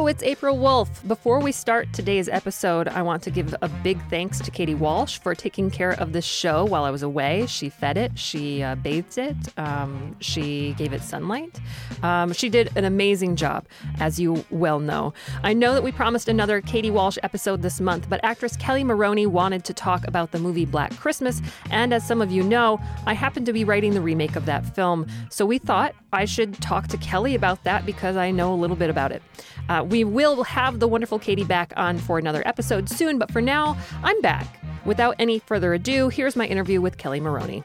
Hello, it's April Wolf. Before we start today's episode, I want to give a big thanks to Katie Walsh for taking care of this show while I was away. She fed it, she bathed it, she gave it sunlight. She did an amazing job, as you well know. I know that we promised another Katie Walsh episode this month, but actress Kelly Maroney wanted to talk about the movie Black Christmas, and as some of you know, I happen to be writing the remake of that film, so we thought I should talk to Kelly about that because I know a little bit about it. We will have the wonderful Katie back on for another episode soon, but for now, I'm back. Without any further ado, here's my interview with Kelly Maroney.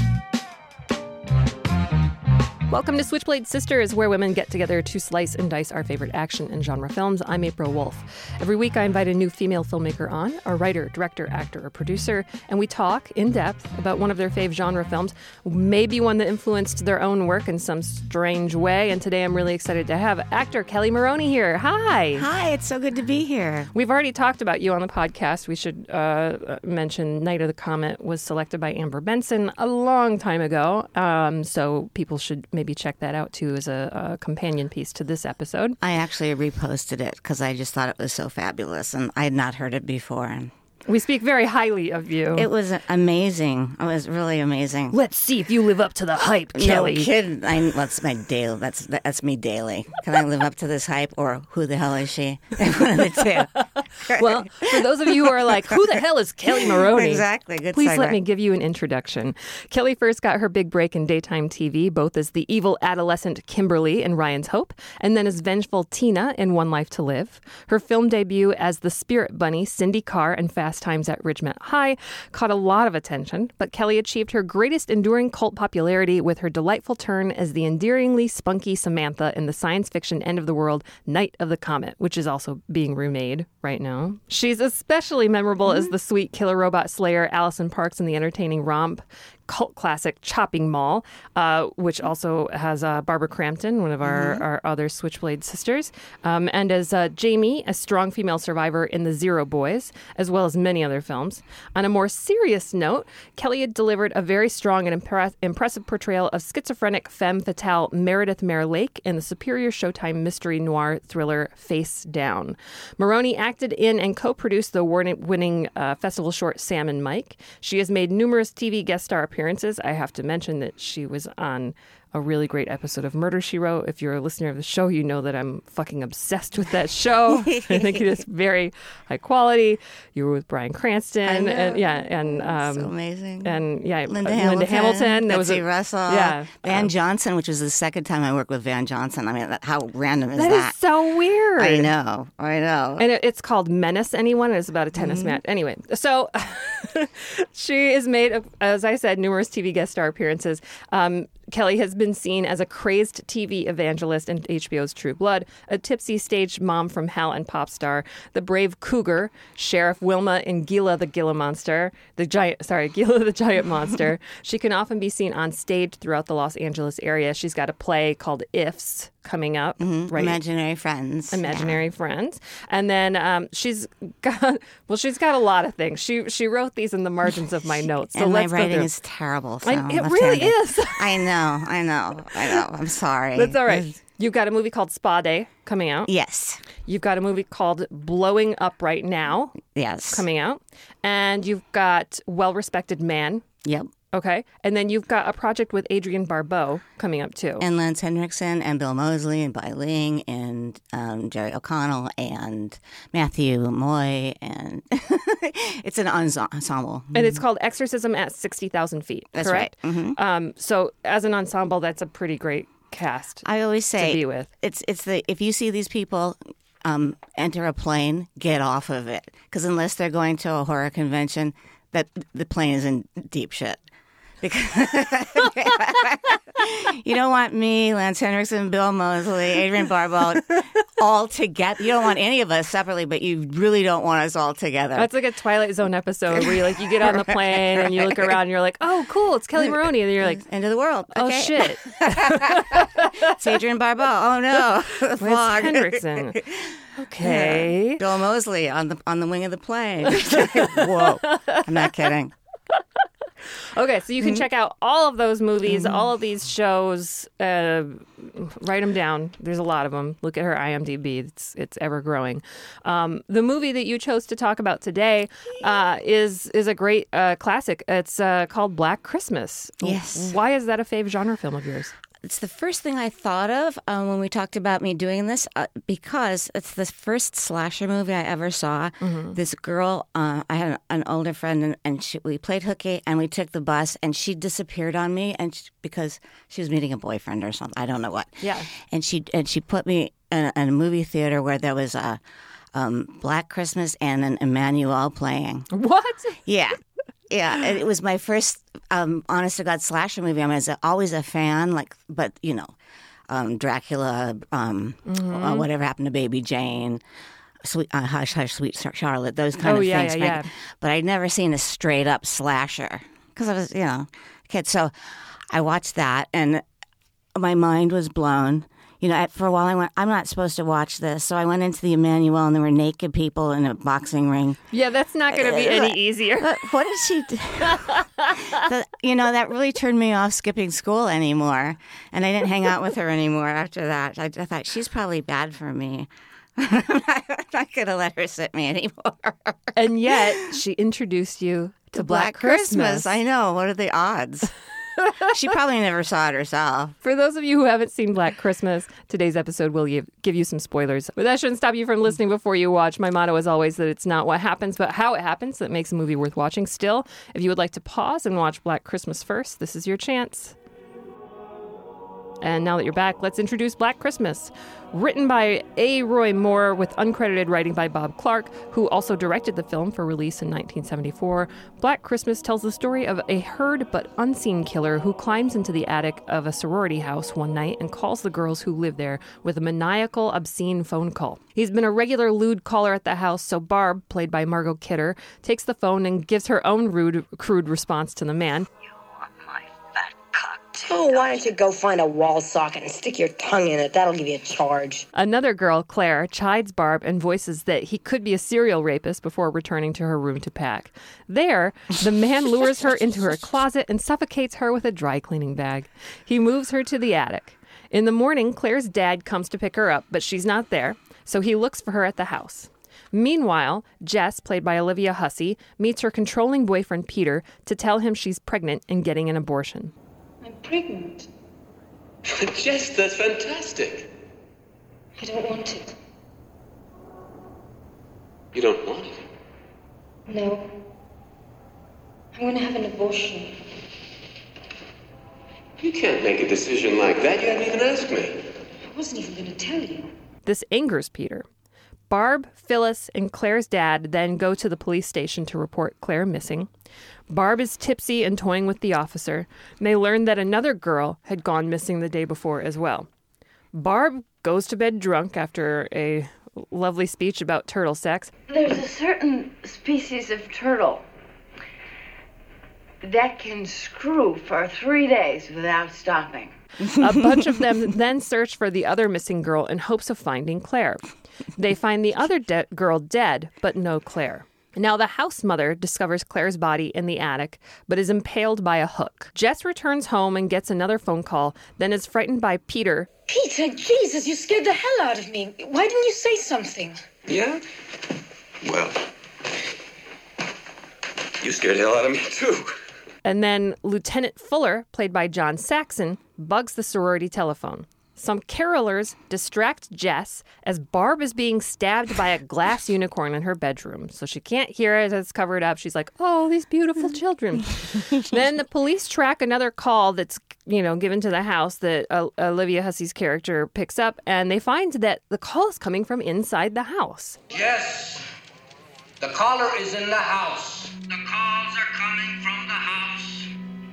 Welcome to Switchblade Sisters, where women get together to slice and dice our favorite action and genre films. I'm April Wolf. Every week I invite a new female filmmaker on, a writer, director, actor, or producer, and we talk in depth about one of their fave genre films, maybe one that influenced their own work in some strange way. And today I'm really excited to have actor Kelly Maroney here. Hi. Hi, it's so good to be here. We've already talked about you on the podcast. We should mention Night of the Comet was selected by Amber Benson a long time ago, so people should maybe check that out too as a companion piece to this episode. I actually reposted it because I just thought it was so fabulous and I had not heard it before. We speak very highly of you. It was amazing. It was really amazing. Let's see if you live up to the hype, Kelly. No kidding. That's my daily. That's me daily. Can I live up to this hype, or who the hell is she? One of the two. Well, for those of you who are like, who the hell is Kelly Maroney? Exactly. Good Please segue. let me give you an introduction. Kelly first got her big break in daytime TV, both as the evil adolescent Kimberly in Ryan's Hope, and then as vengeful Tina in One Life to Live. Her film debut as the Spirit Bunny, Cindy Carr, in Fast Times at Ridgemont High caught a lot of attention, but Kelly achieved her greatest enduring cult popularity with her delightful turn as the endearingly spunky Samantha in the science fiction end of the world Night of the Comet, which is also being remade right now. She's especially memorable as the sweet killer robot slayer Allison Parks in the entertaining romp cult classic Chopping Mall, which also has Barbara Crampton, one of our other Switchblade sisters, and as Jamie, a strong female survivor in The Zero Boys, as well as many other films. On a more serious note, Kelly had delivered a very strong and impressive portrayal of schizophrenic femme fatale Meredith Mare Lake in the superior Showtime mystery noir thriller Face Down. Maroney acted in and co-produced the award-winning festival short Sam and Mike. She has made numerous TV guest star appearances. I have to mention that she was on a really great episode of Murder, She Wrote. If you're a listener of the show, you know that I'm fucking obsessed with that show. I think it is very high quality. You were with Bryan Cranston. And so amazing. And Linda Hamilton. Betsy Russell. Van Johnson, which was the second time I worked with Van Johnson. I mean, how random is that? That is so weird. I know. And it's called Menace Anyone. It's about a tennis match. Anyway, so she has made, as I said, numerous TV guest star appearances. Kelly has been seen as a crazed TV evangelist in HBO's True Blood, a tipsy stage mom from Hell and pop star, the brave cougar, Sheriff Wilma in Gila the Giant Monster. She can often be seen on stage throughout the Los Angeles area. She's got a play called Ifs coming up. Right? Imaginary Friends. Friends. And then she's got a lot of things. She wrote these in the margins of my notes. So and my writing is terrible. So it really is. I know. I'm sorry. That's all right. You've got a movie called Spa Day coming out. Yes. You've got a movie called Blowing Up Right Now. Yes. Coming out. And you've got Well-Respected Man. Yep. Okay. And then you've got a project with Adrienne Barbeau coming up too. And Lance Henriksen and Bill Moseley and Bai Ling and Jerry O'Connell and Matthew Moy. And it's an ensemble. And it's called Exorcism at 60,000 Feet. That's correct? right. Mm-hmm. So as an ensemble, that's a pretty great cast. I always say to be with. If you see these people enter a plane, get off of it. Because unless they're going to a horror convention, that the plane is in deep shit. Because you don't want me, Lance Henriksen, Bill Moseley, Adrienne Barbeau all together. You don't want any of us separately, but you really don't want us all together. That's like a Twilight Zone episode where you get on the plane and you look around and you're like, oh, cool, it's Kelly Maroney. And then you're like, end of the world. Oh, okay. shit. It's Adrienne Barbeau. Oh, no. Lance Henriksen. Okay. Yeah. Bill Moseley on the wing of the plane. Whoa. I'm not kidding. Okay, so you can check out all of those movies, all of these shows. Write them down. There's a lot of them. Look at her IMDb. It's ever growing. The movie that you chose to talk about today is a great classic. It's called Black Christmas. Yes. Why is that a fave genre film of yours? It's the first thing I thought of when we talked about me doing this because it's the first slasher movie I ever saw. This girl, I had an older friend, and we played hooky, and we took the bus, and she disappeared on me, and because she was meeting a boyfriend or something. I don't know what. Yeah. And she put me in a movie theater where there was a Black Christmas and an Emmanuel playing. What? Yeah. Yeah, and it was my first honest to God slasher movie. I was always a fan, but Dracula, whatever happened to Baby Jane, Hush Hush Sweet Charlotte, those kind of things. Yeah. But I'd never seen a straight up slasher because I was, a kid. So I watched that, and my mind was blown. For a while I went, I'm not supposed to watch this. So I went into the Emmanuel, and there were naked people in a boxing ring. Yeah, that's not going to be any easier. But what did she do? That really turned me off skipping school anymore. And I didn't hang out with her anymore after that. I thought, she's probably bad for me. I'm not going to let her sit me anymore. And yet, she introduced you to Black Christmas. I know. What are the odds? She probably never saw it herself. For those of you who haven't seen Black Christmas, today's episode will give you some spoilers. But that shouldn't stop you from listening before you watch. My motto is always that it's not what happens, but how it happens that makes a movie worth watching. Still, if you would like to pause and watch Black Christmas first, this is your chance. And now that you're back, let's introduce Black Christmas. Written by A. Roy Moore with uncredited writing by Bob Clark, who also directed the film for release in 1974, Black Christmas tells the story of a heard but unseen killer who climbs into the attic of a sorority house one night and calls the girls who live there with a maniacal, obscene phone call. He's been a regular lewd caller at the house, so Barb, played by Margot Kidder, takes the phone and gives her own crude response to the man. Oh, why don't you go find a wall socket and stick your tongue in it? That'll give you a charge. Another girl, Claire, chides Barb and voices that he could be a serial rapist before returning to her room to pack. There, the man lures her into her closet and suffocates her with a dry cleaning bag. He moves her to the attic. In the morning, Claire's dad comes to pick her up, but she's not there, so he looks for her at the house. Meanwhile, Jess, played by Olivia Hussey, meets her controlling boyfriend Peter to tell him she's pregnant and getting an abortion. I'm pregnant. Jess, that's fantastic. I don't want it. You don't want it? No. I'm going to have an abortion. You can't make a decision like that. You hadn't even asked me. I wasn't even going to tell you. This angers Peter. Barb, Phyllis, and Claire's dad then go to the police station to report Claire missing. Barb is tipsy and toying with the officer, and they learn that another girl had gone missing the day before as well. Barb goes to bed drunk after a lovely speech about turtle sex. There's a certain species of turtle that can screw for 3 days without stopping. A bunch of them then search for the other missing girl in hopes of finding Claire. They find the other girl dead, but no Claire. Now, the house mother discovers Claire's body in the attic, but is impaled by a hook. Jess returns home and gets another phone call, then is frightened by Peter. Peter, Jesus, you scared the hell out of me. Why didn't you say something? Yeah? Well, you scared the hell out of me, too. And then Lieutenant Fuller, played by John Saxon, bugs the sorority telephone. Some carolers distract Jess as Barb is being stabbed by a glass unicorn in her bedroom. So she can't hear it, it's covered up. She's like, oh, these beautiful children. Then the police track another call that's, given to the house that Olivia Hussey's character picks up, and they find that the call is coming from inside the house. Yes, the caller is in the house. The calls are coming from the house.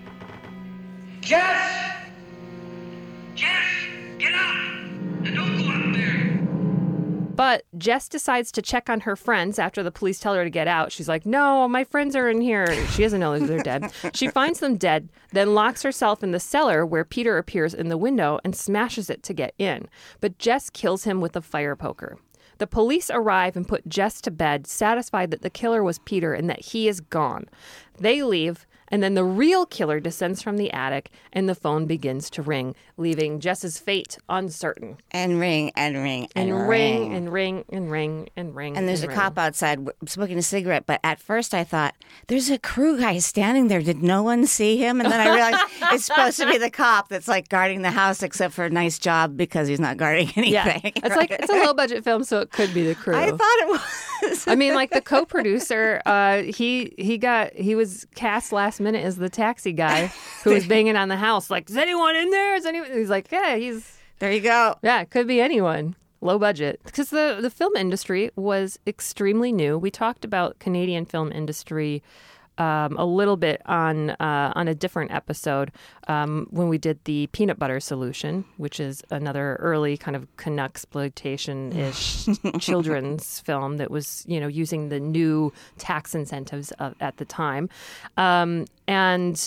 Jess! Jess! Get up! And don't go up there! But Jess decides to check on her friends after the police tell her to get out. She's like, no, my friends are in here. She doesn't know that they're dead. She finds them dead, then locks herself in the cellar where Peter appears in the window and smashes it to get in. But Jess kills him with a fire poker. The police arrive and put Jess to bed, satisfied that the killer was Peter and that he is gone. They leave, And then the real killer descends from the attic and the phone begins to ring, leaving Jess's fate uncertain. And ring, and ring, and, And ring, and ring, and ring, and ring. And there's a ring. cop outside smoking a cigarette. But at first I thought, there's a crew guy standing there. Did no one see him? And then I realized it's supposed to be the cop that's like guarding the house, except for a nice job because he's not guarding anything. Yeah, it's like it's a low budget film, so it could be the crew. I thought it was. I mean, like the co-producer, he was cast last minute as the taxi guy who was banging on the house. Like, is anyone in there? Is anyone? He's like, yeah, There you go. it could be anyone. Low budget, because the film industry was extremely new. We talked about Canadian film industry a little bit on a different episode when we did the Peanut Butter Solution, which is another early kind of Canucksploitation-ish children's film that was, using the new tax incentives at the time, and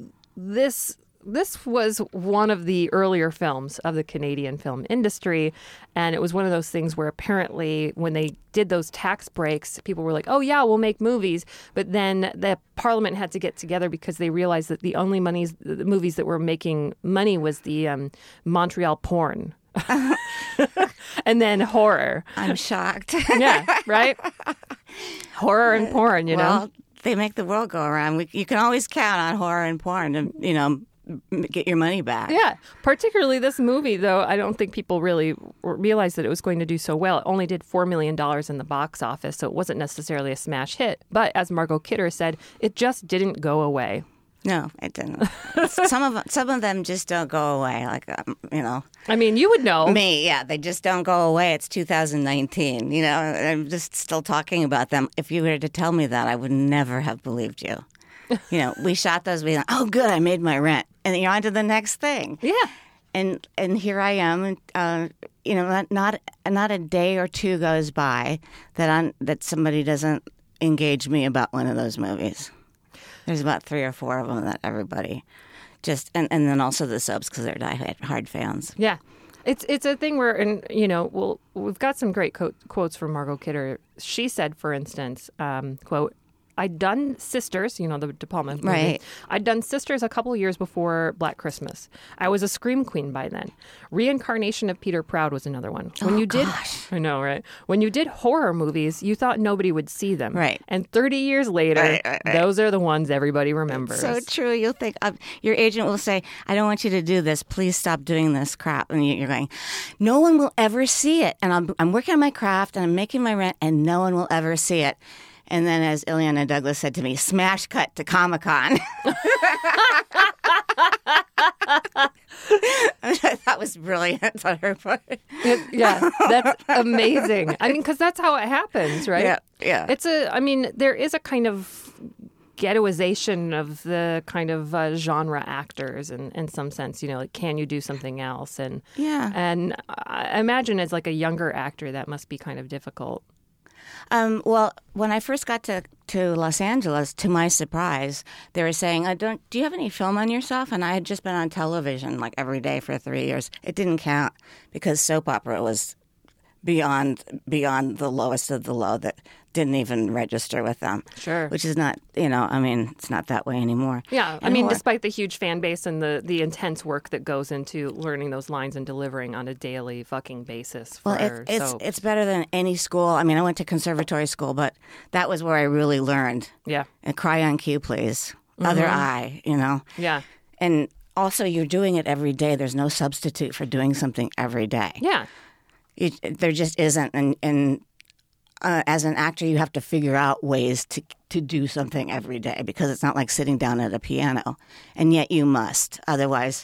this was one of the earlier films of the Canadian film industry, and it was one of those things where apparently when they did those tax breaks, people were like, oh yeah, we'll make movies. But then the Parliament had to get together because they realized that the only the movies that were making money was the Montreal porn. And then horror. I'm shocked. Yeah, right? Horror and porn, Well, they make the world go around. You can always count on horror and porn to, get your money back. Yeah, particularly this movie, though, I don't think people really realized that it was going to do so well. It only did $4 million in the box office, so it wasn't necessarily a smash hit. But as Margot Kidder said, it just didn't go away. No, it didn't. Some of them just don't go away. Like, I mean, you would know. they just don't go away. It's 2019. I'm just still talking about them. If you were to tell me that, I would never have believed you. We shot those. We went, oh, good, I made my rent, and then you're on to the next thing. Yeah. And here I am, not a day or two goes by that somebody doesn't engage me about one of those movies. There's about 3 or 4 of them that everybody just, and then also the subs because they're die-hard fans. Yeah. It's a thing where, we've got some great quotes from Margot Kidder. She said, for instance, quote, I'd done Sisters, the De Palma movie. Right. I'd done Sisters a couple years before Black Christmas. I was a scream queen by then. Reincarnation of Peter Proud was another one. I know, right? When you did horror movies, you thought nobody would see them. Right. And 30 years later, those are the ones everybody remembers. So true. You'll think, your agent will say, I don't want you to do this. Please stop doing this crap. And you're going, no one will ever see it. And I'm working on my craft and I'm making my rent and no one will ever see it. And then, as Ileana Douglas said to me, smash cut to Comic-Con. That was brilliant on her part. Yeah, that's amazing. I mean, because that's how it happens, right? Yeah. There is a kind of ghettoization of the kind of genre actors in some sense, like, can you do something else? And I imagine as like a younger actor, that must be kind of difficult. Well, when I first got to Los Angeles, to my surprise, they were saying, do you have any film on yourself? And I had just been on television like every day for 3 years. It didn't count because soap opera was beyond the lowest of the low that didn't even register with them. Sure. Which is not, it's not that way anymore. Yeah. Despite the huge fan base and the intense work that goes into learning those lines and delivering on a daily fucking basis for soaps. It's better than any school. I mean, I went to conservatory school, but that was where I really learned. Yeah. And Cry on Cue, please. Other eye, Yeah. And also, you're doing it every day. There's no substitute for doing something every day. Yeah. There just isn't. And as an actor, you have to figure out ways to do something every day because it's not like sitting down at a piano. And yet you must. Otherwise,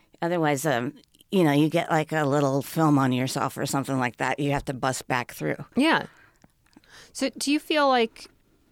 you get like a little film on yourself or something like that. You have to bust back through. Yeah. So do you feel like,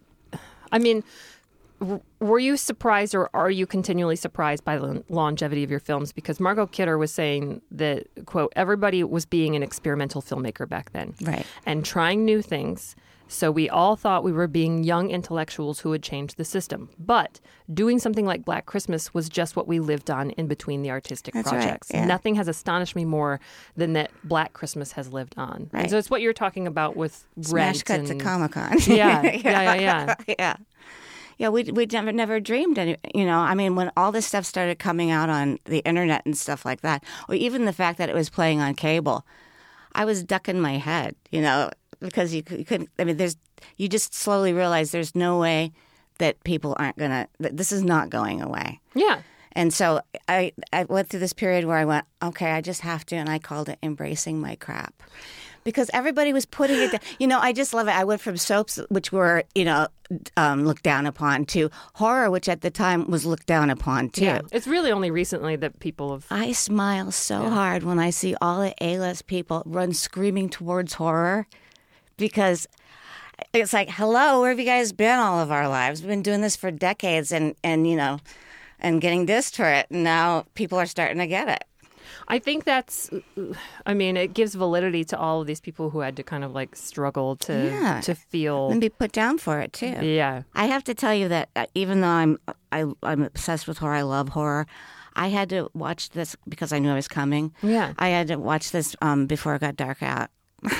were you surprised or are you continually surprised by the longevity of your films? Because Margot Kidder was saying that, quote, everybody was being an experimental filmmaker back then. Right. And trying new things. So we all thought we were being young intellectuals who would change the system. But doing something like Black Christmas was just what we lived on in between the artistic projects. Right, yeah. Nothing has astonished me more than that Black Christmas has lived on. Right. And so it's what you're talking about with Smash Rent cut and to Comic-Con. Yeah. Yeah. Yeah, we never dreamed any. I mean, when all this stuff started coming out on the internet and stuff like that, or even the fact that it was playing on cable, I was ducking my head. Because you couldn't. I mean, you just slowly realize there's no way that people aren't gonna. That this is not going away. Yeah. And so I went through this period where I went, okay, I just have to, and I called it embracing my crap. Because everybody was putting it down. I just love it. I went from soaps, which were, looked down upon, to horror, which at the time was looked down upon, too. Yeah. It's really only recently that people have... I smile so hard when I see all the A-list people run screaming towards horror, because it's like, hello, where have you guys been all of our lives? We've been doing this for decades and getting dissed for it. And now people are starting to get it. I think it gives validity to all of these people who had to kind of like struggle to feel and be put down for it too. Yeah, I have to tell you that even though I'm obsessed with horror, I love horror. I had to watch this because I knew I was coming. Yeah, I had to watch this before it got dark out.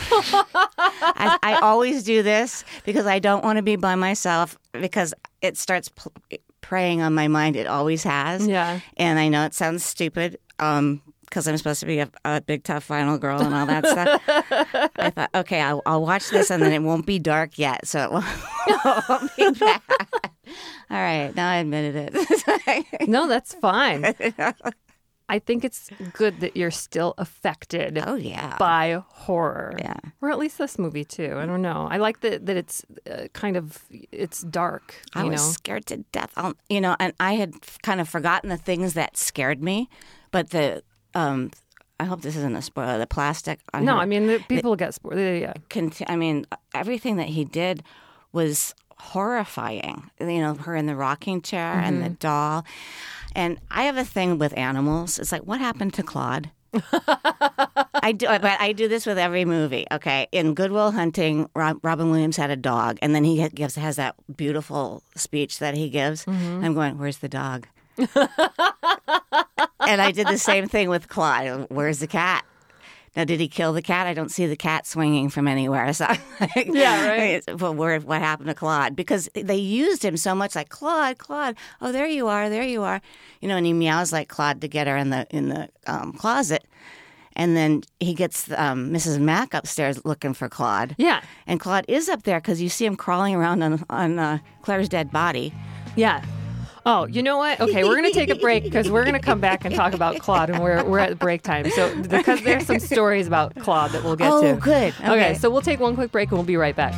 I always do this because I don't want to be by myself because it starts preying on my mind. It always has. Yeah, and I know it sounds stupid. Because I'm supposed to be a big, tough final girl and all that stuff. I thought, okay, I'll watch this and then it won't be dark yet, so it won't be bad. All right, now I admitted it. No, that's fine. I think it's good that you're still affected by horror. Yeah. Or at least this movie, too. I don't know. I like that it's it's dark. I was scared to death. And I had kind of forgotten the things that scared me, but I hope this isn't a spoiler. The plastic. People get spoiled. Yeah. Everything that he did was horrifying. Her in the rocking chair and the doll. And I have a thing with animals. It's like, what happened to Claude? I do this with every movie. Okay, in Good Will Hunting, Robin Williams had a dog, and then he has that beautiful speech that he gives. I'm going, where's the dog? And I did the same thing with Claude. Where's the cat? Now, did he kill the cat? I don't see the cat swinging from anywhere. So, yeah, right. But what happened to Claude? Because they used him so much, like Claude. Oh, there you are. And he meows like Claude to get her in the closet. And then he gets Mrs. Mack upstairs looking for Claude. Yeah, and Claude is up there because you see him crawling around on Claire's dead body. Yeah. Oh, you know what? Okay, we're going to take a break because we're going to come back and talk about Claude, and we're at break time. So because there's some stories about Claude that we'll get to. Oh, good. Okay, so we'll take one quick break and we'll be right back.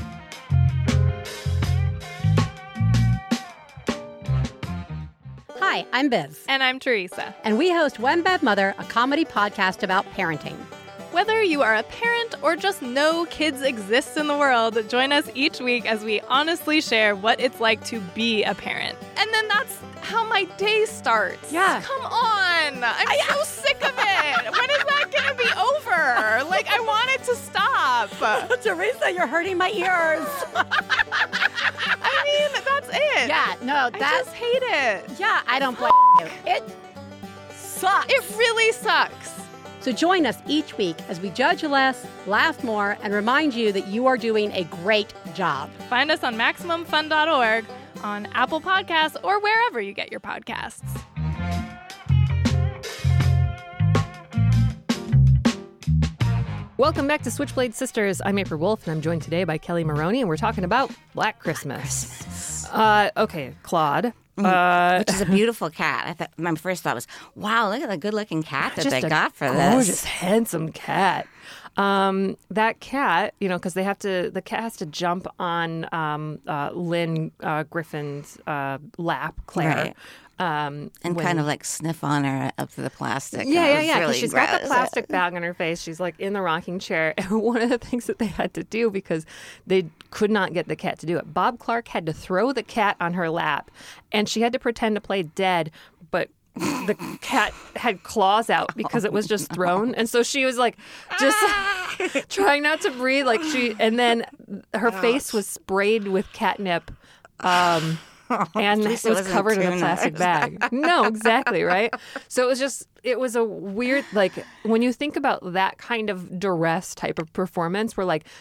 Hi, I'm Biz. And I'm Teresa. And we host One Bad Mother, a comedy podcast about parenting. Whether you are a parent or just know kids exist in the world, join us each week as we honestly share what it's like to be a parent. And then that's how my day starts. Yeah. Come on. I'm so sick of it. When is that going to be over? Like, I want it to stop. Teresa, you're hurting my ears. I mean, that's it. Yeah, no, I just hate it. Yeah, I don't blame you. It sucks. It really sucks. So join us each week as we judge less, laugh more, and remind you that you are doing a great job. Find us on MaximumFun.org, on Apple Podcasts, or wherever you get your podcasts. Welcome back to Switchblade Sisters. I'm April Wolf, and I'm joined today by Kelly Maroney, and we're talking about Black Christmas. Okay, Claude. Which is a beautiful cat. My first thought was, wow, look at the good-looking cat that they got for this. Gorgeous, handsome cat. That cat, because the cat has to jump on Lynn Griffin's lap, Claire. Right. And kind of like sniff on her up to the plastic. Yeah. Really Because she's got the plastic bag on her face. She's like in the rocking chair. And one of the things that they had to do because they could not get the cat to do it, Bob Clark had to throw the cat on her lap, and she had to pretend to play dead, but the cat had claws out because it was just thrown, and so she was like just trying not to breathe, and then her face was sprayed with catnip. And it was covered in a plastic bag. No, exactly, right? So it was a weird, when you think about that kind of duress type of performance where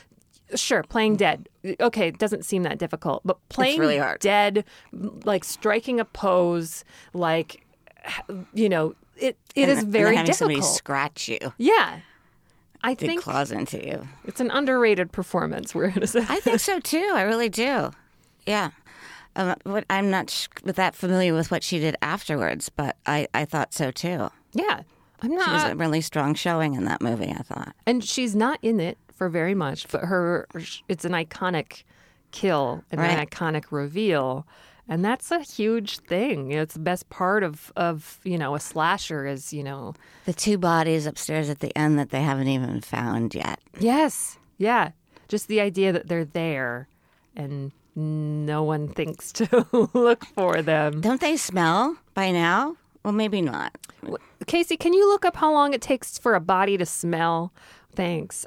Sure, playing dead. Okay, it doesn't seem that difficult, but playing really hard. dead, like striking a pose, like, it is very having difficult. somebody scratch you, Yeah. I dig think claws into you. it's an underrated performance, we're going to say. I think so too. I really do. Yeah. I'm not that familiar with what she did afterwards, but I thought so too. Yeah. I'm She was not. a really strong showing in that movie, I thought. And she's not in it for very much, but it's an iconic kill and an Right. iconic reveal. And that's a huge thing. It's the best part of a slasher is, The two bodies upstairs at the end that they haven't even found yet. yes. Yeah. Just the idea that they're there and no one thinks to look for them. Don't they smell by now? Well, maybe not. Casey, can you look up how long it takes for a body to smell? Thanks.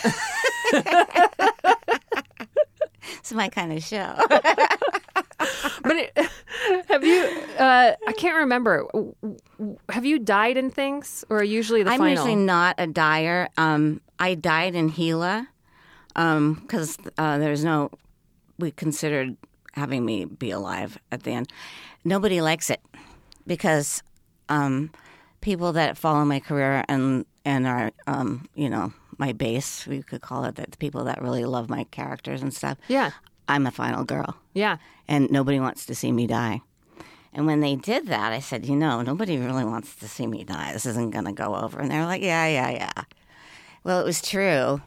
It's my kind of show. But have you? I can't remember. Have you died in things, or usually the I'm final? usually not a dyer. I died in Gila because there's no. We considered having me be alive at the end. Nobody likes it because people that follow my career and are my base, we could call it, that the people that really love my characters and stuff. Yeah. I'm a final girl. Yeah. And nobody wants to see me die. And when they did that, I said, nobody really wants to see me die. This isn't going to go over. And they were like, yeah. Well, it was true.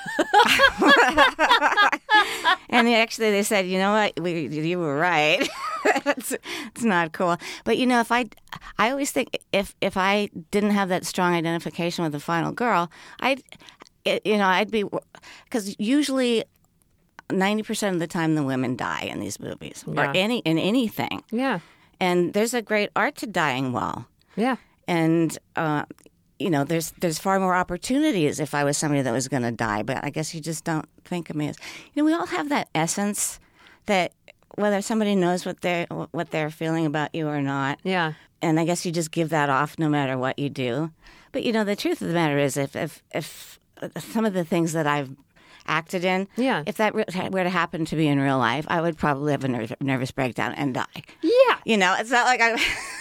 And they said, you know what, you were right. it's not cool. But, if I always think if I didn't have that strong identification with the final girl, I'd be, because usually 90% of the time the women die in these movies or in anything. Yeah. And there's a great art to dying well. Yeah. And, there's far more opportunities if I was somebody that was going to die. But I guess you just don't think of me as, we all have that essence that whether somebody knows what they're feeling about you or not. Yeah. And I guess you just give that off no matter what you do. But, the truth of the matter is if some of the things that I've acted in, if that were to happen to me in real life, I would probably have a nervous breakdown and die. Yeah. It's not like I...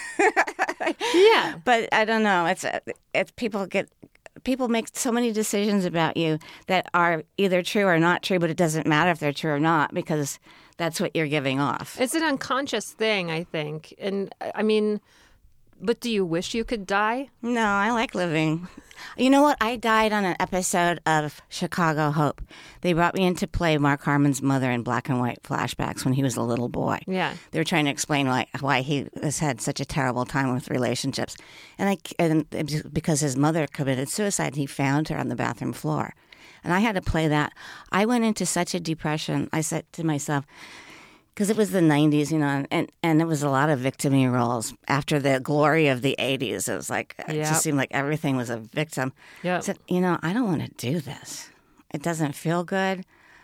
Yeah. But I don't know. It's people make so many decisions about you that are either true or not true, but it doesn't matter if they're true or not because that's what you're giving off. It's an unconscious thing, I think. And I mean, but do you wish you could die? No, I like living. You know what? I died on an episode of Chicago Hope. They brought me in to play Mark Harmon's mother in black and white flashbacks when he was a little boy. Yeah. They were trying to explain why he has had such a terrible time with relationships. And because his mother committed suicide, he found her on the bathroom floor. And I had to play that. I went into such a depression. I said to myself, because it was the 90s, and it was a lot of victim-y roles. After the glory of the 80s, it was like, it just seemed like everything was a victim. Yeah. I said, I don't want to do this. It doesn't feel good.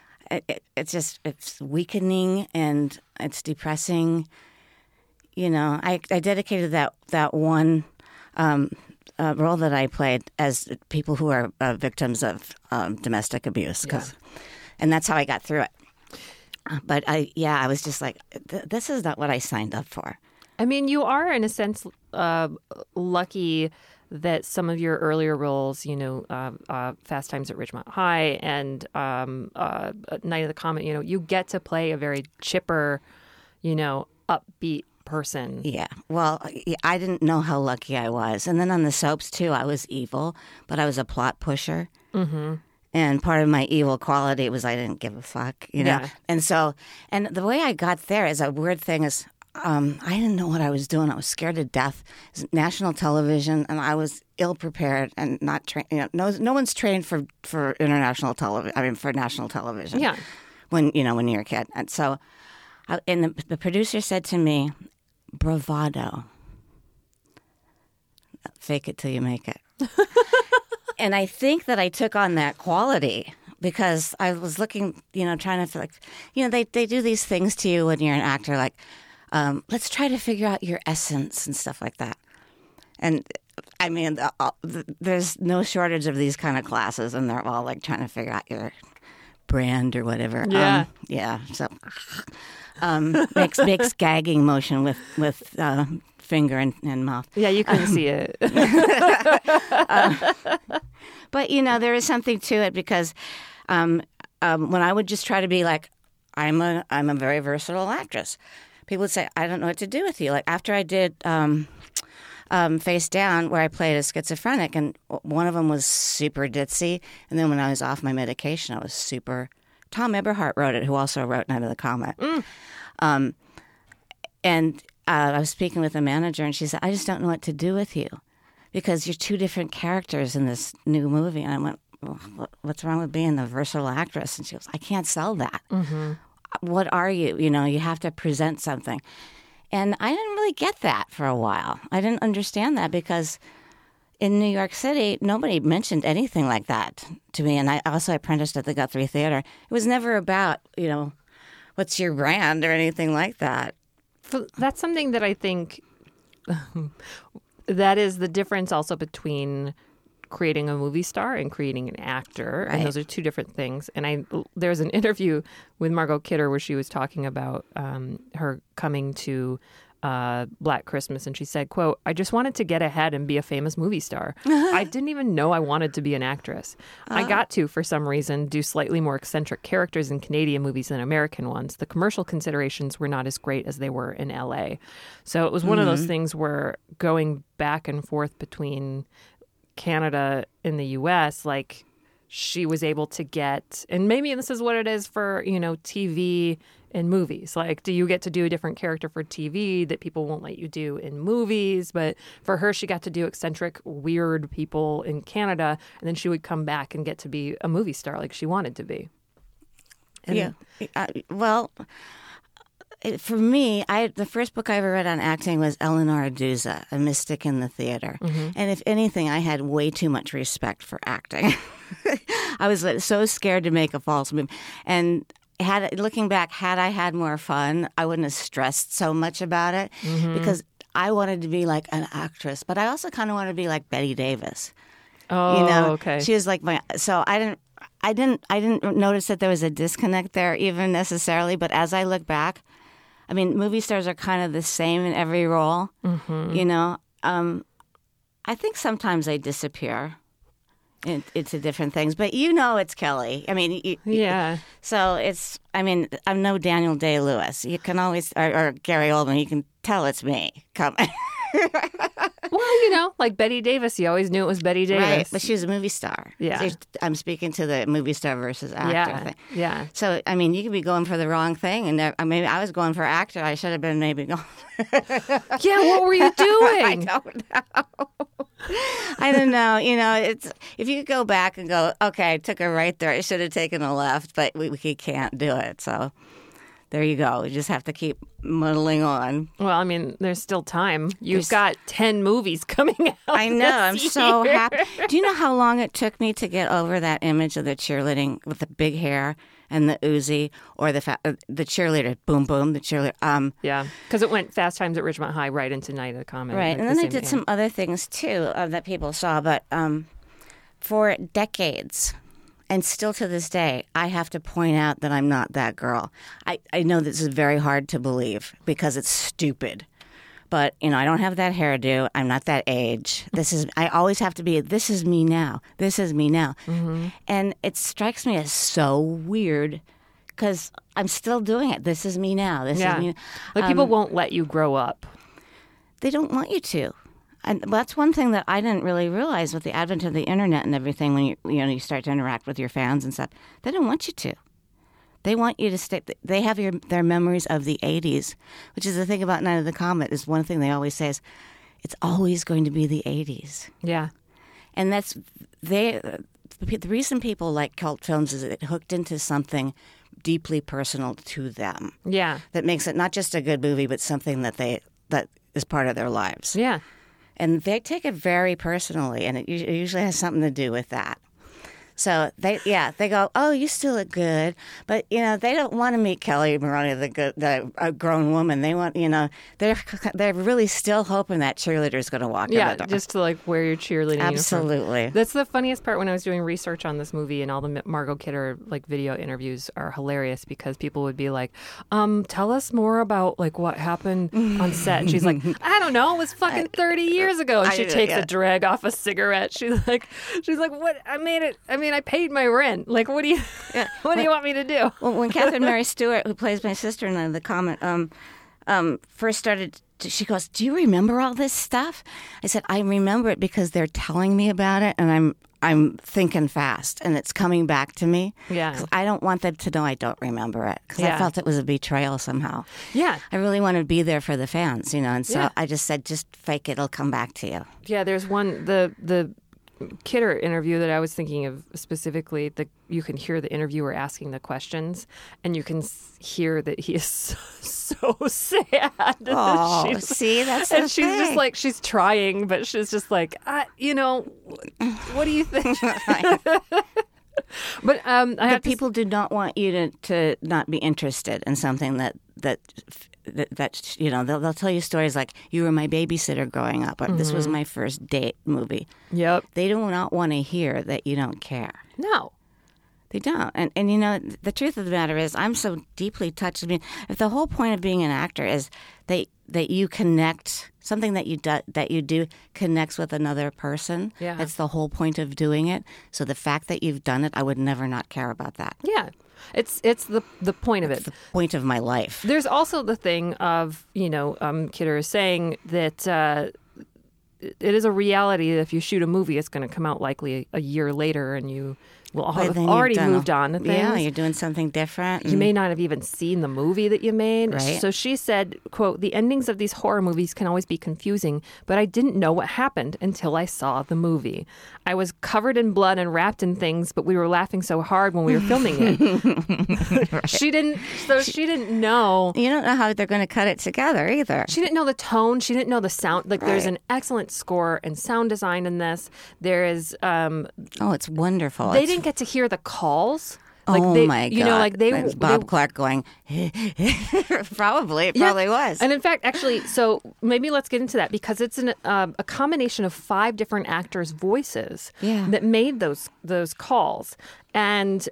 It's weakening and it's depressing. I dedicated that one role that I played as people who are victims of domestic abuse, and that's how I got through it. But I was just like, this is not what I signed up for. I mean, you are, in a sense, lucky that some of your earlier roles, Fast Times at Ridgemont High and Night of the Comet, you get to play a very chipper, upbeat person. Yeah. Well, I didn't know how lucky I was. And then on the soaps, too, I was evil, but I was a plot pusher. Mm-hmm. And part of my evil quality was I didn't give a fuck, Yeah. And so, and the way I got there is a weird thing is I didn't know what I was doing. I was scared to death. It was national television, and I was ill-prepared and not trained. No one's trained for international television. I mean, for national television. Yeah. When you're a kid. And so, the producer said to me, bravado. Fake it till you make it. And I think that I took on that quality because I was looking, trying to, they do these things to you when you're an actor, like, let's try to figure out your essence and stuff like that. And I mean, there's no shortage of these kind of classes, and they're all like trying to figure out your brand or whatever. Yeah. Yeah. So makes gagging motion with finger and mouth. Yeah, you couldn't see it. But there is something to it because when I would just try to be like, I'm a very versatile actress, people would say, I don't know what to do with you. Like after I did Face Down, where I played a schizophrenic, and one of them was super ditzy, and then when I was off my medication, I was super. Tom Eberhardt wrote it, who also wrote Night of the Comet. And I was speaking with a manager, and she said, I just don't know what to do with you because you're two different characters in this new movie. And I went, well, what's wrong with being the versatile actress? And she goes, I can't sell that. Mm-hmm. What are you? You have to present something. And I didn't really get that for a while. I didn't understand that because in New York City, nobody mentioned anything like that to me. And I also apprenticed at the Guthrie Theater. It was never about, what's your brand or anything like that. So that's something that I think that is the difference also between creating a movie star and creating an actor. Right. And those are two different things. And there's an interview with Margot Kidder where she was talking about her coming to Black Christmas, and she said, quote, I just wanted to get ahead and be a famous movie star. I didn't even know I wanted to be an actress. I got to, for some reason, do slightly more eccentric characters in Canadian movies than American ones. The commercial considerations were not as great as they were in LA. So it was one of those things where going back and forth between Canada and the US, like she was able to get, and maybe this is what it is for, TV and movies. Like, do you get to do a different character for TV that people won't let you do in movies? But for her, she got to do eccentric, weird people in Canada, and then she would come back and get to be a movie star like she wanted to be. And for me, the first book I ever read on acting was Eleanor Aduza, A Mystic in the Theater. Mm-hmm. And if anything, I had way too much respect for acting. I was so scared to make a false move. And looking back, had I had more fun, I wouldn't have stressed so much about it because I wanted to be like an actress, but I also kind of wanted to be like Bette Davis. Oh, okay. She was like so I didn't notice that there was a disconnect there even necessarily, but as I look back, I mean, movie stars are kind of the same in every role, I think sometimes they disappear into different things, but it's Kelly. I mean, yeah. So I'm no Daniel Day-Lewis. You can always, or Gary Oldman, you can tell it's me coming. Well, like Bette Davis, you always knew it was Bette Davis. Right, but she was a movie star. Yeah. So I'm speaking to the movie star versus actor thing. Yeah. So, I mean, you could be going for the wrong thing, and maybe I was going for actor. I should have been maybe going. Yeah, what were you doing? I don't know. I don't know. It's if you could go back and go, okay, I took a right there. I should have taken a left, but we can't do it. So there you go. You just have to keep muddling on. Well, I mean, there's still time. You've got 10 movies coming out. I know. I'm so year. happy. Do you know how long it took me to get over that image of the cheerleading with the big hair and the Uzi, or the cheerleader, boom, boom, the cheerleader? Yeah, because it went Fast Times at Ridgemont High right into Night of the Comet. Right, and then I did some other things, too, that people saw. But for decades, and still to this day, I have to point out that I'm not that girl. I know this is very hard to believe because it's stupid. But, I don't have that hairdo. I'm not that age. I always have to be, this is me now. This is me now. Mm-hmm. And it strikes me as so weird because I'm still doing it. This is me now. This is me. Like people won't let you grow up. They don't want you to. And that's one thing that I didn't really realize with the advent of the internet and everything when you start to interact with your fans and stuff. They don't want you to. They want you to stay. They have their memories of the 80s, which is the thing about Night of the Comet is one thing they always say is it's always going to be the 80s. Yeah. And that's the reason people like cult films is it hooked into something deeply personal to them. Yeah. That makes it not just a good movie, but something that is part of their lives. Yeah. And they take it very personally, and it usually has something to do with that. So they go, oh, you still look good, but they don't want to meet Kelly Maroney, a grown woman. They want, they're really still hoping that cheerleader is going to walk in the door. Just to like wear your cheerleading Absolutely. uniform. That's the funniest part when I was doing research on this movie, and all the Margot Kidder like video interviews are hilarious because people would be like, tell us more about like what happened on set. And she's like, I don't know, it was fucking 30 years ago. And she takes a drag off a cigarette. She's like, what? I made it. I mean, I paid my rent. Like, what do you want me to do? Well, when Catherine Mary Stewart, who plays my sister in the comic, first started, she goes, do you remember all this stuff? I said, I remember it because they're telling me about it, and I'm thinking fast, and it's coming back to me. Yeah. 'Cause I don't want them to know I don't remember it, because I felt it was a betrayal somehow. Yeah. I really want to be there for the fans, and so I just said, just fake it, it'll come back to you. Yeah, there's one, the Kidder interview that I was thinking of specifically, you can hear the interviewer asking the questions, and you can hear that he is so sad. Oh, see, that's the and she's thing. just like, she's trying, but she's just like, what do you think? But people do not want you to not be interested in something that they'll tell you stories like, you were my babysitter growing up, or this was my first date movie. Yep. They do not want to hear that you don't care. No. They don't. And the truth of the matter is, I'm so deeply touched. I mean, if the whole point of being an actor is that you connect, something that you do connects with another person, that's the whole point of doing it. So the fact that you've done it, I would never not care about that. Yeah. It's the point of it. It's the point of my life. There's also the thing of, Kidder is saying that it is a reality that if you shoot a movie, it's going to come out likely a year later, and you will have already moved on to things. Yeah, you're doing something different. You may not have even seen the movie that you made. Right. So she said, quote, the endings of these horror movies can always be confusing, but I didn't know what happened until I saw the movie. I was covered in blood and wrapped in things, but we were laughing so hard when we were filming it. Right. She didn't know. You don't know how they're going to cut it together either. She didn't know the tone. She didn't know the sound. Like, there's an excellent score and sound design in this. There is... it's wonderful. They didn't get to hear the calls. Like my God. Like Bob Clark going, probably was. And in fact, actually, so maybe let's get into that, because it's a combination of 5 different actors' voices that made those calls. And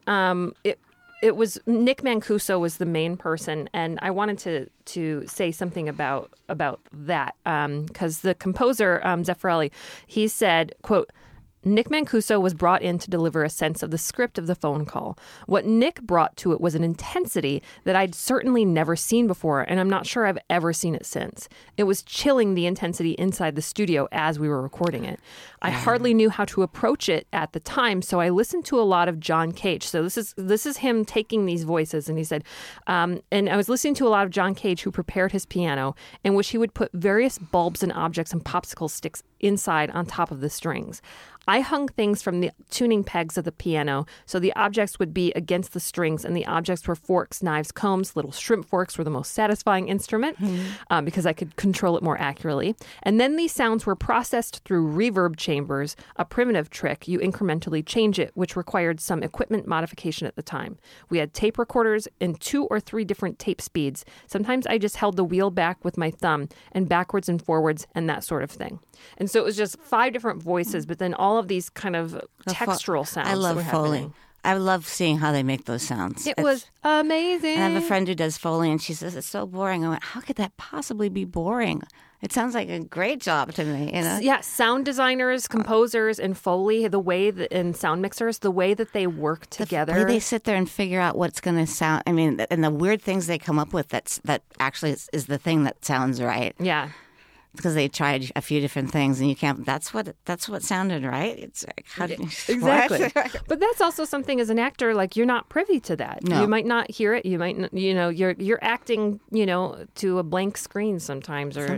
it was Nick Mancuso was the main person, and I wanted to say something about that, because the composer, Zeffirelli, he said, quote, Nick Mancuso was brought in to deliver a sense of the script of the phone call. What Nick brought to it was an intensity that I'd certainly never seen before, and I'm not sure I've ever seen it since. It was chilling, the intensity inside the studio as we were recording it. I hardly knew how to approach it at the time, so I listened to a lot of John Cage. So this is him taking these voices, and he said, and I was listening to a lot of John Cage, who prepared his piano, in which he would put various bulbs and objects and popsicle sticks inside on top of the strings. I hung things from the tuning pegs of the piano, so the objects would be against the strings, and the objects were forks, knives, combs. Little shrimp forks were the most satisfying instrument because I could control it more accurately. And then these sounds were processed through reverb chambers, a primitive trick. You incrementally change it, which required some equipment modification at the time. We had tape recorders in 2 or 3 different tape speeds. Sometimes I just held the wheel back with my thumb and backwards and forwards and that sort of thing. And so it was just 5 different voices, but then all of these kind of textural sounds. I love that were Foley. happening. I love seeing how they make those sounds. It was amazing. And I have a friend who does Foley, and she says, it's so boring. I went, how could that possibly be boring? It sounds like a great job to me, Yeah, sound designers, composers, and Foley, and sound mixers, the way that they work together. The way they sit there and figure out what's going to sound. I mean, and the weird things they come up with that actually is the thing that sounds right. Yeah. Because they tried a few different things, and you can't. That's what sounded right. It's like, how do you, exactly. But that's also something as an actor, like, you're not privy to that. No. You might not hear it. You might, you're acting, to a blank screen sometimes, or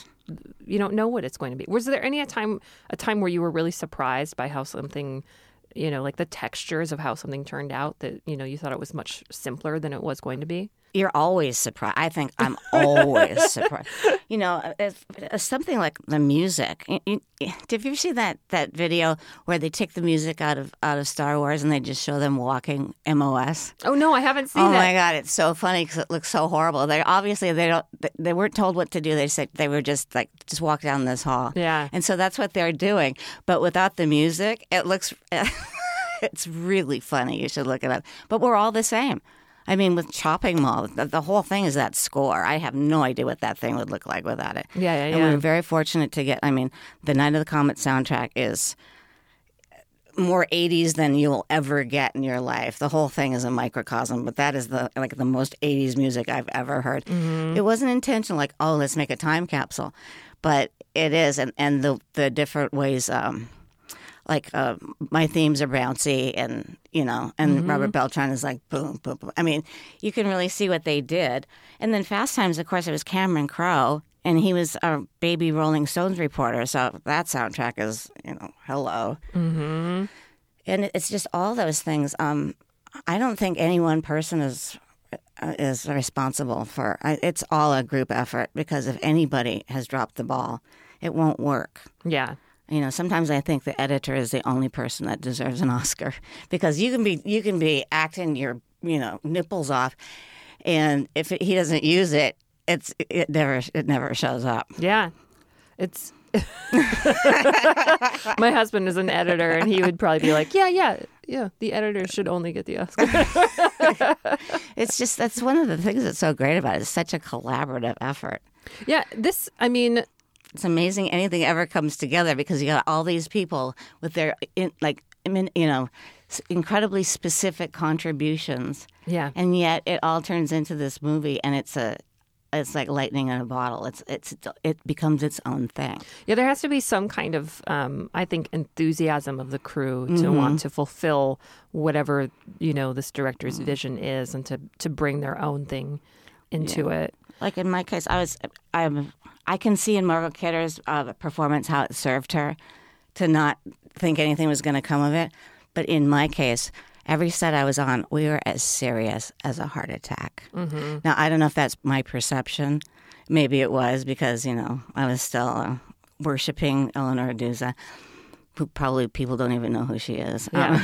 you don't know what it's going to be. Was there a time where you were really surprised by how something, like the textures of how something turned out, that you thought it was much simpler than it was going to be? You're always surprised. I think I'm always surprised. You know, if something like the music. Did you ever see that video where they take the music out of Star Wars and they just show them walking MOS? Oh no, I haven't seen that. Oh that. my God, it's so funny because it looks so horrible. They weren't told what to do. They said they were just walk down this hall. Yeah, and so that's what they're doing. But without the music, it looks. It's really funny. You should look it up. But we're all the same. I mean, with Chopping Mall, the whole thing is that score. I have no idea what that thing would look like without it. Yeah. And we were very fortunate to get, I mean, the Night of the Comet soundtrack is more 80s than you'll ever get in your life. The whole thing is a microcosm, but that is the most 80s music I've ever heard. Mm-hmm. It wasn't intentional, like, oh, let's make a time capsule. But it is, and the different ways... my themes are bouncy, and mm-hmm. Robert Beltran is like boom, boom, boom. I mean, you can really see what they did. And then Fast Times, of course, it was Cameron Crowe, and he was a baby Rolling Stones reporter. So that soundtrack is, hello. Mm-hmm. And it's just all those things. I don't think any one person is responsible for. It's all a group effort, because if anybody has dropped the ball, it won't work. Yeah. Sometimes I think the editor is the only person that deserves an Oscar, because you can be acting your nipples off, and if he doesn't use it, it never shows up. Yeah, it's. My husband is an editor, and he would probably be like, yeah. The editor should only get the Oscar. That's one of the things that's so great about it. It's such a collaborative effort. Yeah, it's amazing anything ever comes together, because you got all these people with their incredibly specific contributions. Yeah, and yet it all turns into this movie, and it's like lightning in a bottle. It becomes its own thing. Yeah, there has to be some kind of I think enthusiasm of the crew to mm-hmm. want to fulfill whatever this director's vision is, and to bring their own thing into it. Like in my case, I can see in Margot Kidder's performance how it served her to not think anything was going to come of it. But in my case, every set I was on, we were as serious as a heart attack. Mm-hmm. Now, I don't know if that's my perception. Maybe it was, because, I was still worshiping Eleanor Duse, who probably people don't even know who she is.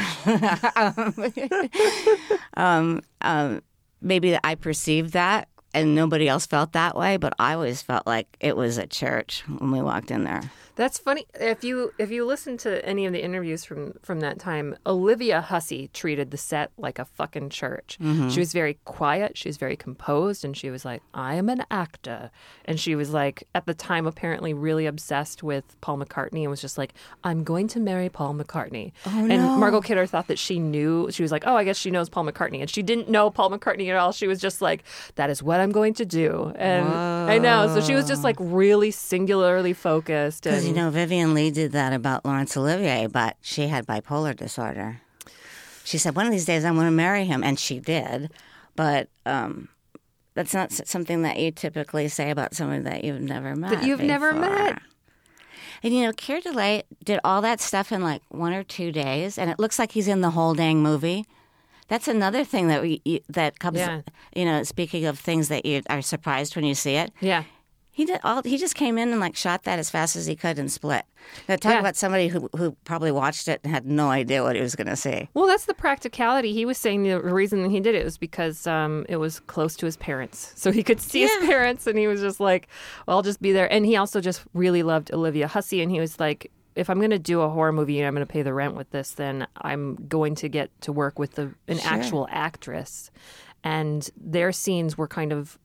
Yeah. Maybe I perceived that, and nobody else felt that way, but I always felt like it was a church when we walked in there. That's funny. If you listen to any of the interviews from that time, Olivia Hussey treated the set like a fucking church. Mm-hmm. She was very quiet. She was very composed, and she was like, "I am an actor." And she was like, at the time, apparently really obsessed with Paul McCartney, and was just like, "I'm going to marry Paul McCartney." Oh, and no. Margot Kidder thought that she knew. She was like, "Oh, I guess she knows Paul McCartney," and she didn't know Paul McCartney at all. She was just like, "That is what I'm going to do." And whoa. I know. So she was just like really singularly focused. And Vivian Leigh did that about Laurence Olivier, but she had bipolar disorder. She said, one of these days I'm going to marry him, and she did. But that's not something that you typically say about somebody that you've never met. That you've never met. And, Keir Dullea did all that stuff in like 1 or 2 days, and it looks like he's in the whole dang movie. That's another thing that comes, speaking of things that you are surprised when you see it. Yeah. He just came in and shot that as fast as he could and split. Now talk about somebody who probably watched it and had no idea what he was going to see. Well, that's the practicality. He was saying the reason he did it was because it was close to his parents, so he could see his parents, and he was just like, "Well, I'll just be there." And he also just really loved Olivia Hussey, and he was like, if I'm going to do a horror movie and I'm going to pay the rent with this, then I'm going to get to work with an actual actress. And their scenes were kind of,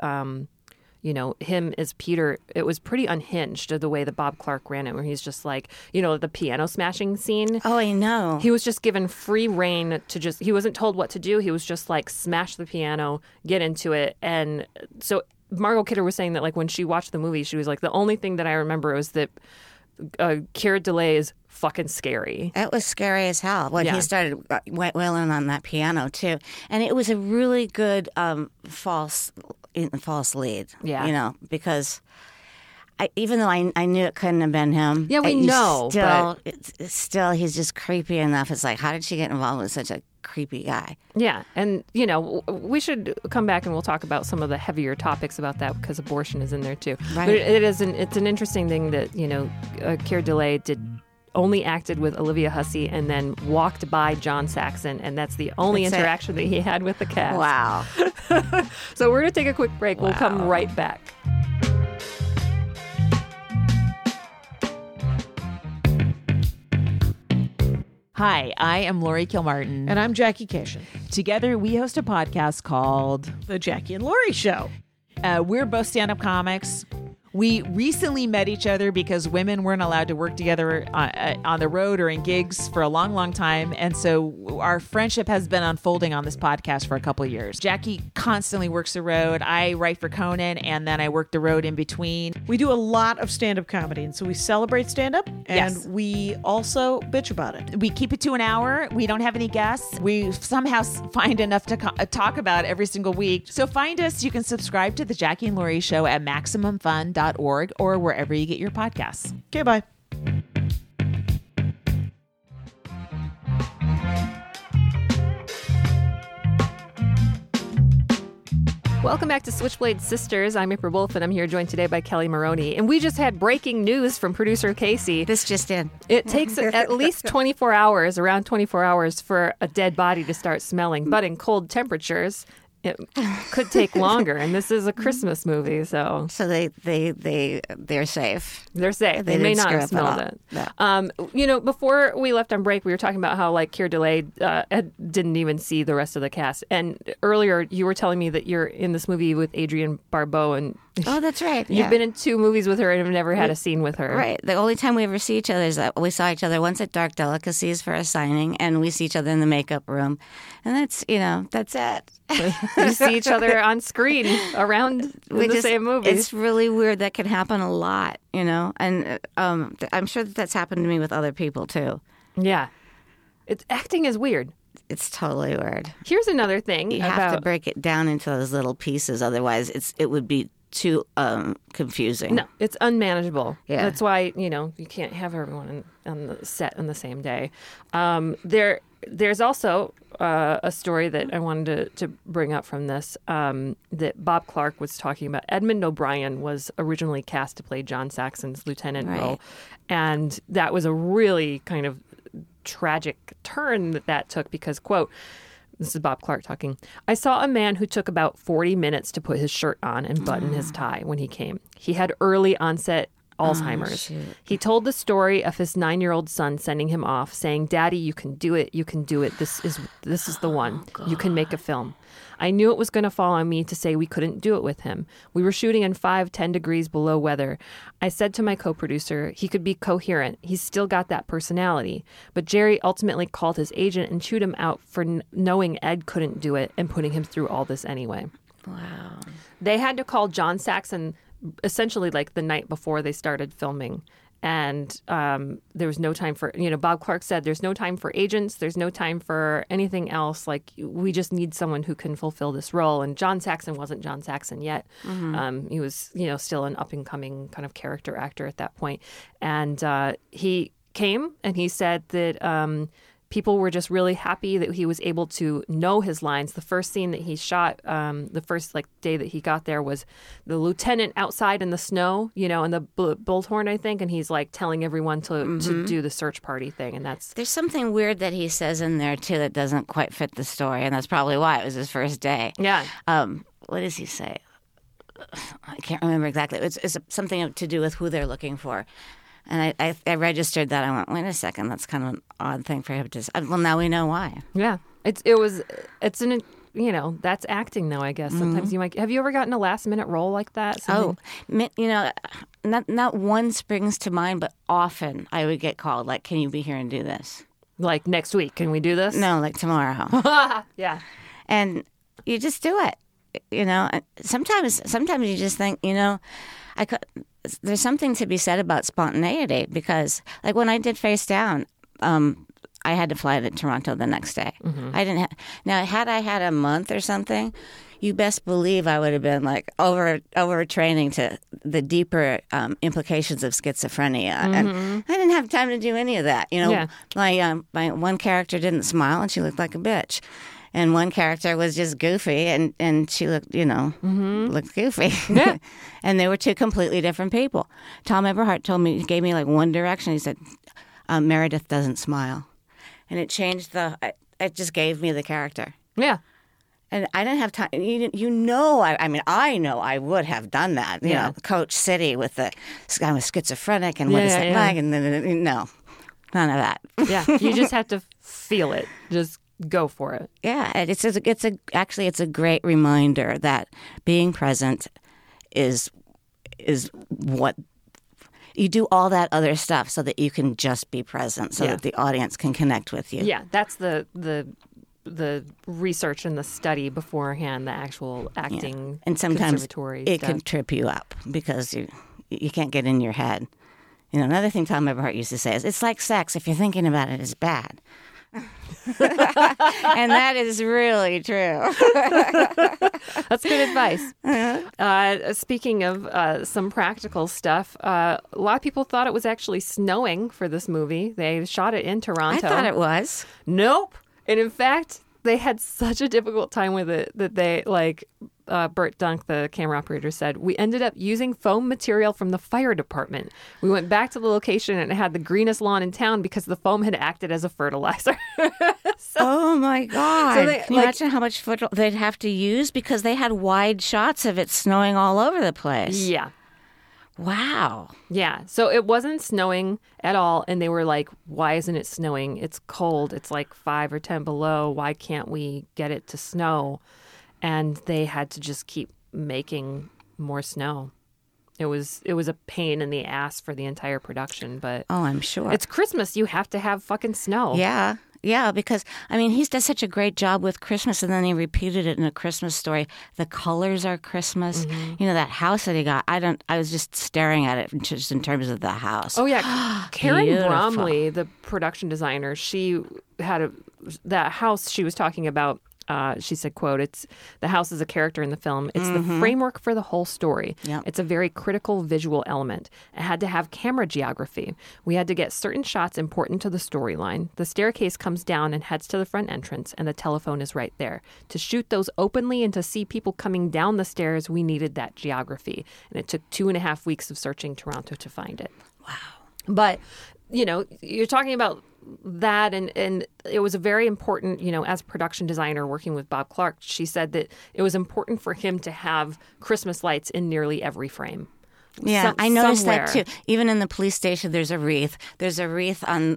him as Peter, it was pretty unhinged the way that Bob Clark ran it, where he's just like, the piano smashing scene. Oh, I know. He was just given free rein to he wasn't told what to do. He was just like, smash the piano, get into it. And so Margot Kidder was saying that when she watched the movie, she was like, the only thing that I remember was that Keir Dullea is fucking scary. It was scary as hell when he started wailing on that piano too, and it was a really good false lead. Yeah, because even though I knew it couldn't have been him. Yeah, we know. Still, he's just creepy enough. It's like, how did she get involved with such a creepy guy? Yeah, and we should come back and we'll talk about some of the heavier topics about that because abortion is in there too. Right. But it's an interesting thing that Keir Dullea only acted with Olivia Hussey and then walked by John Saxon, and that's the only interaction that he had with the cast. Wow. So we're going to take a quick break. Wow. We'll come right back. Hi, I am Lori Kilmartin. And I'm Jackie Cation. Together, we host a podcast called The Jackie and Lori Show. We're both stand-up comics. We recently met each other because women weren't allowed to work together on the road or in gigs for a long, long time. And so our friendship has been unfolding on this podcast for a couple of years. Jackie constantly works the road. I write for Conan, and then I work the road in between. We do a lot of stand-up comedy, and so we celebrate stand-up, and we also bitch about it. We keep it to an hour. We don't have any guests. We somehow find enough to talk about every single week. So find us. You can subscribe to The Jackie and Lori Show at MaximumFun.org or wherever you get your podcasts. Okay, bye. Welcome back to Switchblade Sisters. I'm April Wolf, and I'm here joined today by Kelly Maroney. And we just had breaking news from producer Casey. This just in. It takes at least 24 hours, around 24 hours, for a dead body to start smelling. But in cold temperatures, it could take longer, and this is a Christmas movie, so they're safe. They're safe. They may not have smelled it. No. Before we left on break, we were talking about how Keir Dullea didn't even see the rest of the cast. And earlier, you were telling me that you're in this movie with Adrienne Barbeau, and oh, that's right. You've been in 2 movies with her and have never had a scene with her. Right. The only time we ever see each other is that we saw each other once at Dark Delicacies for a signing, and we see each other in the makeup room, and that's it. You see each other on screen around the same movies. It's really weird. That could happen a lot, and I'm sure that's happened to me with other people too. Yeah, acting is weird. It's totally weird. Here's another thing: you have to break it down into those little pieces, otherwise it would be too confusing. No, it's unmanageable. Yeah, that's why you can't have everyone on the set on the same day. There's also a story that I wanted to bring up from this that Bob Clark was talking about. Edmund O'Brien was originally cast to play John Saxon's lieutenant role, and that was a really kind of tragic turn that took because, quote, this is Bob Clark talking, "I saw a man who took about 40 minutes to put his shirt on and button his tie when he came. He had early onset Alzheimer's. He told the story of his 9-year-old son sending him off, saying, 'Daddy, you can do it. You can do it. This is the one. You can make a film.' I knew it was going to fall on me to say we couldn't do it with him. We were shooting in 5-10 degrees below weather. I said to my co-producer, he could be coherent. He's still got that personality. But Jerry ultimately called his agent and chewed him out for knowing Ed couldn't do it and putting him through all this anyway." Wow. They had to call John Saxon essentially like the night before they started filming. And there was no time for, Bob Clark said, there's no time for agents. There's no time for anything else. Like, we just need someone who can fulfill this role. And John Saxon wasn't John Saxon yet. Mm-hmm. He was, still an up and coming kind of character actor at that point. And he came and he said that people were just really happy that he was able to know his lines. The first scene that he shot, the first day that he got there, was the lieutenant outside in the snow, in the bullhorn, I think, and he's telling everyone to do the search party thing, and there's something weird that he says in there too that doesn't quite fit the story, and that's probably why it was his first day. Yeah. What does he say? I can't remember exactly. It's something to do with who they're looking for. And I registered that. I went, wait a second, that's kind of an odd thing for him to say. Well, now we know why. Yeah. It's that's acting though, I guess. Sometimes you might. Have you ever gotten a last minute role like that? Something? Not one springs to mind, but often I would get called, like, can you be here and do this? Like next week, can we do this? No, like tomorrow. Yeah. And you just do it. Sometimes you just think, there's something to be said about spontaneity because, like, when I did Face Down, I had to fly to Toronto the next day. Mm-hmm. I didn't now, had I had a month or something, you best believe I would have been like over training to the deeper implications of schizophrenia, and I didn't have time to do any of that. You know, my one character didn't smile, and she looked like a bitch. And one character was just goofy, and she looked, looked goofy. Yeah. And they were two completely different people. Tom Eberhardt gave me like one direction. He said, Meredith doesn't smile. And it changed it just gave me the character. Yeah. And I didn't have time. I know I would have done that. You know, Coach City with I was schizophrenic, and what is that like? And then, no, none of that. Yeah. You just have to feel it. Just go for it. Yeah, it's a great reminder that being present is what you do, all that other stuff so that you can just be present, so that the audience can connect with you. Yeah, that's the research and the study beforehand, the actual acting. And sometimes it stuff. can trip you up because you can't get in your head. You know, another thing Tom Eberhardt used to say is, it's like sex. If you're thinking about it, it's bad. And that is really true. That's good advice. Speaking of some practical stuff, a lot of people thought it was actually snowing for this movie. They shot it in Toronto. I thought it was. Nope. And in fact, they had such a difficult time with it that they, Bert Dunk, the camera operator, said, we ended up using foam material from the fire department. We went back to the location and it had the greenest lawn in town because the foam had acted as a fertilizer. Oh, my God. So can you imagine how much foot they'd have to use? Because they had wide shots of it snowing all over the place. Yeah. Wow. Yeah. So it wasn't snowing at all. And they were like, why isn't it snowing? It's cold. It's like 5 or 10 below. Why can't we get it to snow? And they had to just keep making more snow. It was a pain in the ass for the entire production. But oh, I'm sure. It's Christmas. You have to have fucking snow. Yeah. Yeah, because, he does such a great job with Christmas, and then he repeated it in A Christmas Story. The colors are Christmas. Mm-hmm. You know, that house that he got, I was just staring at it just in terms of the house. Oh, yeah. Karen Bromley, the production designer, she had that house she was talking about. She said, quote, the house is a character in the film. It's the framework for the whole story. Yep. It's a very critical visual element. It had to have camera geography. We had to get certain shots important to the storyline. The staircase comes down and heads to the front entrance, and the telephone is right there. To shoot those openly and to see people coming down the stairs, we needed that geography. And it took 2.5 weeks of searching Toronto to find it. Wow. But, you're talking about that, and it was a very important, as a production designer working with Bob Clark, she said that it was important for him to have Christmas lights in nearly every frame. Yeah, I noticed that too. Even in the police station, there's a wreath. There's a wreath on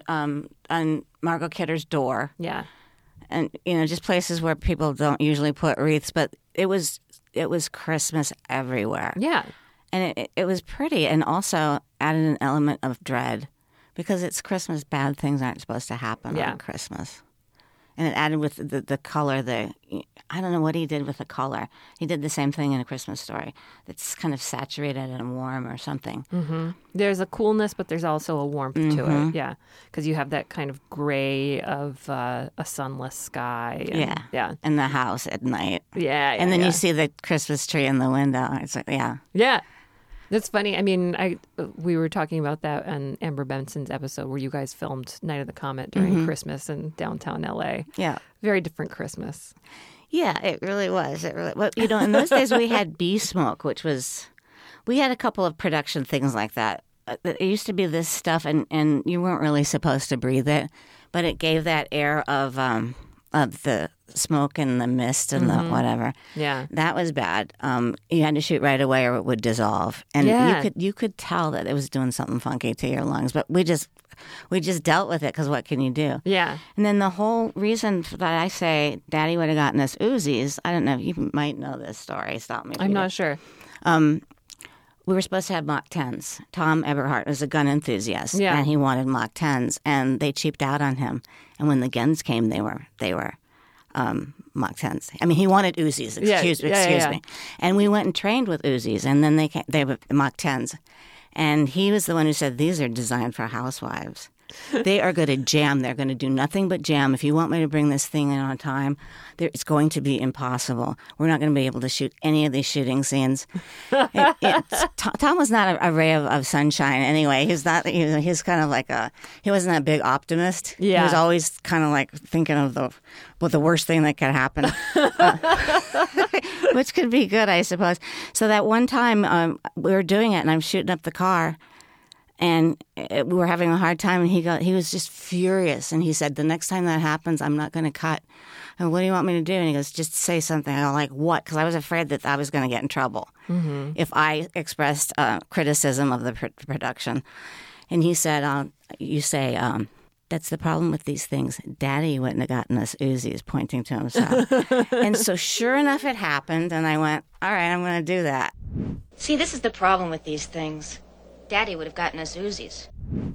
Margot Kidder's door. Yeah, and just places where people don't usually put wreaths, but it was Christmas everywhere. Yeah, and it was pretty, and also added an element of dread. Because it's Christmas, bad things aren't supposed to happen on Christmas. And it added with the color, I don't know what he did with the color. He did the same thing in A Christmas Story. It's kind of saturated and warm or something. Mm-hmm. There's a coolness, but there's also a warmth to it. Yeah, because you have that kind of gray of a sunless sky. And, yeah. And the house at night. Yeah. And then you see the Christmas tree in the window. It's like, yeah. Yeah. That's funny. I mean, we were talking about that on Amber Benson's episode where you guys filmed Night of the Comet during Christmas in downtown LA. Yeah. Very different Christmas. Yeah, it really was. Well, in those days we had bee smoke, we had a couple of production things like that. It used to be this stuff, and you weren't really supposed to breathe it, but it gave that air of the smoke and the mist and the whatever. Yeah, that was bad. You had to shoot right away or it would dissolve, and you could tell that it was doing something funky to your lungs. But we just dealt with it because what can you do? Yeah. And then the whole reason that I say Daddy would have gotten us Uzis, I don't know. You might know this story. Stop me. I'm not sure. We were supposed to have Mach 10s. Tom Eberhardt was a gun enthusiast, and he wanted Mach 10s, and they cheaped out on him. And when the guns came, they were Mach 10s. I mean, he wanted Uzis. Excuse me. And we went and trained with Uzis, and then they were Mach 10s. And he was the one who said, these are designed for housewives. They are going to jam. They're going to do nothing but jam. If you want me to bring this thing in on time, it's going to be impossible. We're not going to be able to shoot any of these shooting scenes. Tom was not a ray of sunshine anyway. He's not. He's kind of like he wasn't a big optimist. Yeah. He was always kind of like thinking of the worst thing that could happen, which could be good, I suppose. So that one time we were doing it, and I'm shooting up the car. And we were having a hard time, and he was just furious. And he said, the next time that happens, I'm not going to cut. And what do you want me to do? And he goes, just say something. And I'm like, what? Because I was afraid that I was going to get in trouble if I expressed criticism of the production. And he said, you say, that's the problem with these things. Daddy wouldn't have gotten us Uzis, pointing to himself. And so sure enough, it happened. And I went, all right, I'm going to do that. See, this is the problem with these things. Daddy would have gotten us Uzis.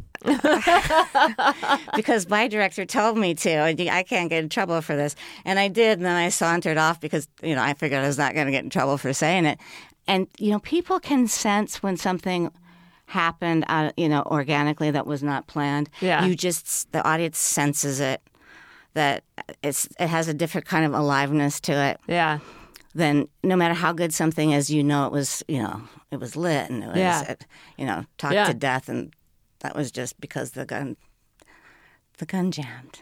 Because my director told me to. I can't get in trouble for this. And I did, and then I sauntered off because, I figured I was not going to get in trouble for saying it. And, people can sense when something happened, organically that was not planned. Yeah. The audience senses it, that it has a different kind of aliveness to it. Yeah. Then no matter how good something is, it was, it was lit and it was, talked to death, and that was just because the gun jammed.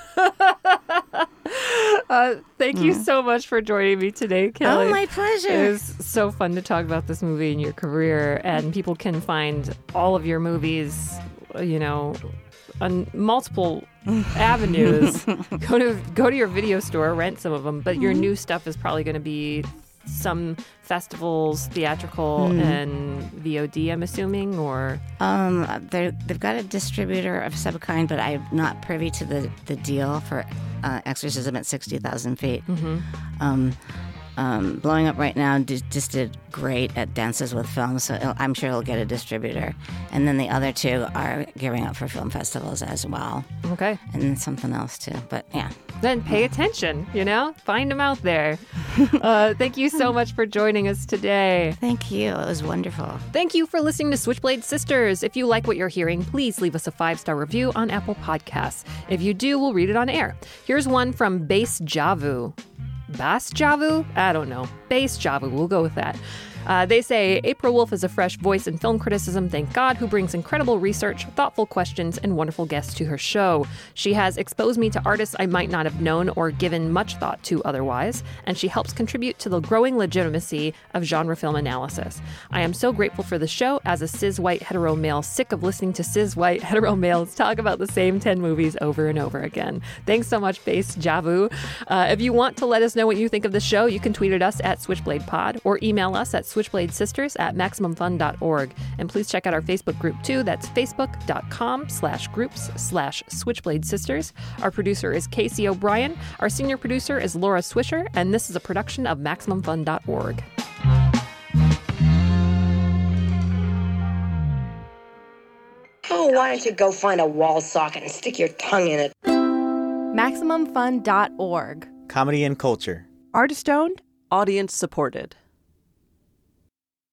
Thank you so much for joining me today, Kelly. Oh, my pleasure. It was so fun to talk about this movie and your career, and people can find all of your movies, on multiple avenues. Go to your video store, rent some of them, but your new stuff is probably going to be some festivals, theatrical, and VOD, I'm assuming, or they've got a distributor of some kind, but I'm not privy to the deal for Exorcism at 60,000 Feet. Blowing Up Right Now just did great at Dances with Film, so I'm sure it'll get a distributor. And then the other two are gearing up for film festivals as well. Okay. And then something else too, but yeah. Then pay attention, find them out there. Thank you so much for joining us today. Thank you. It was wonderful. Thank you for listening to Switchblade Sisters. If you like what you're hearing, please leave us a 5-star review on Apple Podcasts. If you do, we'll read it on air. Here's one from Base Javu. Bas Javu? I don't know. Base Javu. We'll go with that. They say, April Wolf is a fresh voice in film criticism, thank God, who brings incredible research, thoughtful questions, and wonderful guests to her show. She has exposed me to artists I might not have known or given much thought to otherwise, and she helps contribute to the growing legitimacy of genre film analysis. I am so grateful for the show as a cis-white hetero male sick of listening to cis-white hetero males talk about the same 10 movies over and over again. Thanks so much, Base Javu. If you want to let us know what you think of the show, you can tweet at us at SwitchbladePod or email us at switchbladesisters@MaximumFun.org. And please check out our Facebook group too. That's facebook.com/groups/Switchblade Sisters. Our producer is Casey O'Brien. Our senior producer is Laura Swisher. And this is a production of MaximumFun.org. Oh, why don't you go find a wall socket and stick your tongue in it? MaximumFun.org. Comedy and culture. Artist owned. Audience supported.